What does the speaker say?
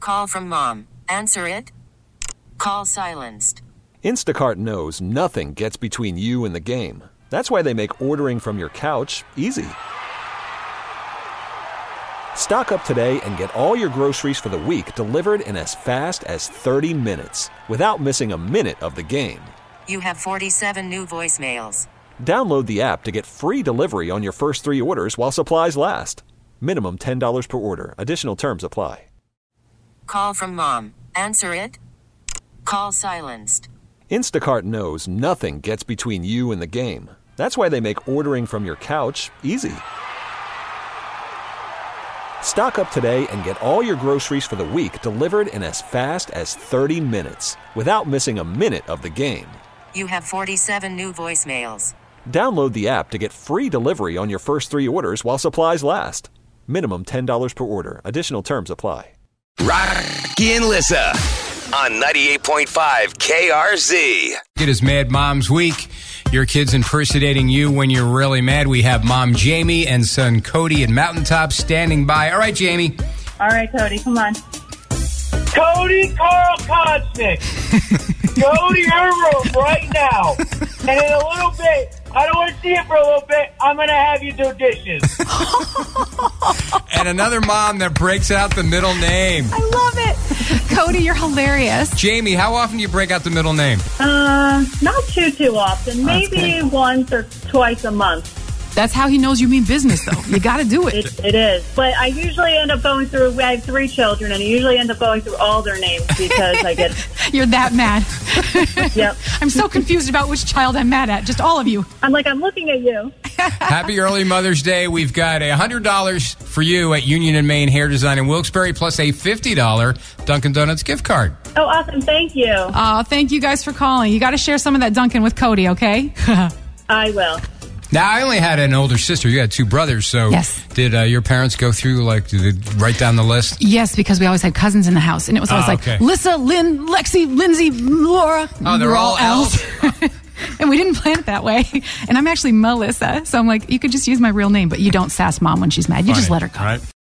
Call from mom. Answer it. Call silenced. Instacart knows nothing gets between you and the game. That's why they make ordering from your couch easy. Stock up today and get all your groceries for the week delivered in as fast as 30 minutes without missing a minute of the game. You have 47 new voicemails. Download the app to get free delivery on your first 3 orders while supplies last. Minimum $10 per order. Additional terms apply. Call from mom. Answer it. Call silenced. Instacart knows nothing gets between you and the game. That's why they make ordering from your couch easy. Stock up today and get all your groceries for the week delivered in as fast as 30 minutes without missing a minute of the game. You have 47 new voicemails. Download the app to get free delivery on your first 3 orders while supplies last. Minimum $10 per order. Additional terms apply. Rocky and Lissa on 98.5 KRZ. It is Mad Moms Week. Your kids impersonating you when you're really mad. We have Mom Jamie and son Cody at Mountaintop standing by. All right, Jamie. All right, Cody, come on. Cody Carl Kosnick, go to your room right now. And in a little bit, I don't want to see it for a little bit, I'm going to have you do dishes. And another mom that breaks out the middle name. I love it. Cody, you're hilarious. Jamie, how often do you break out the middle name? Not too often. Maybe once or twice a month. That's how he knows you mean business, though. You got to do it. It is. But I usually end up going through, I have 3 children, and I usually end up going through all their names because I get... You're that mad. Yep. I'm so confused about which child I'm mad at. Just all of you. I'm looking at you. Happy early Mother's Day. We've got $100 for you at Union and Main Hair Design in Wilkes-Barre, plus a $50 Dunkin' Donuts gift card. Oh, awesome. Thank you. Thank you guys for calling. You got to share some of that Dunkin' with Cody, okay? I will. Now, I only had an older sister. You had 2 brothers, so yes. Did your parents go through, did they write down the list? Yes, because we always had cousins in the house, and it was always okay. Lissa, Lynn, Lexi, Lindsay, Laura. Oh, they're all L's? And we didn't plan it that way. And I'm actually Melissa, so I'm like, you could just use my real name, but you don't sass Mom when she's mad. You just let her go. All right.